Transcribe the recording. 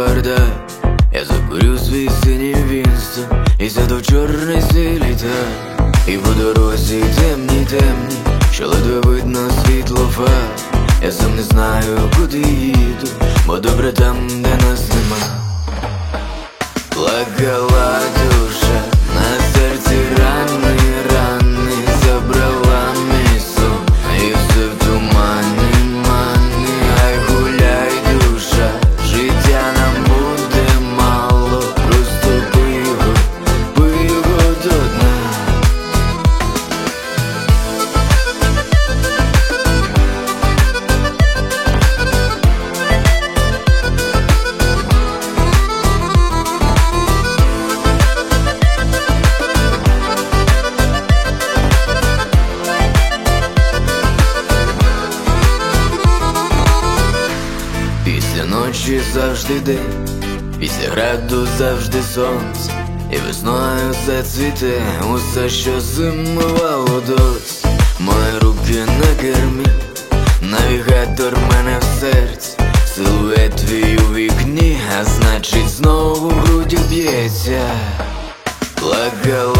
бардак. Я закурю свій синій Вінстон і сяду в чорний свій літак. І по дорозі темні, що ледве видно світлофар. Я сам не знаю, куди їду, бо добре там, де нас нема. Плакала душа, на серці рани, забрала мій сон, і все в тумані, ай гуляй, душа, життя нам буде мало, просто пий його до дна. Після ночі завжди день, після граду завжди сонце, і весною зацвіте усе, що зимувало досі. Мої руки на кермі, навігатор мене в серці, силует твій у вікні, а значить знову в грудях б'ється. Плакала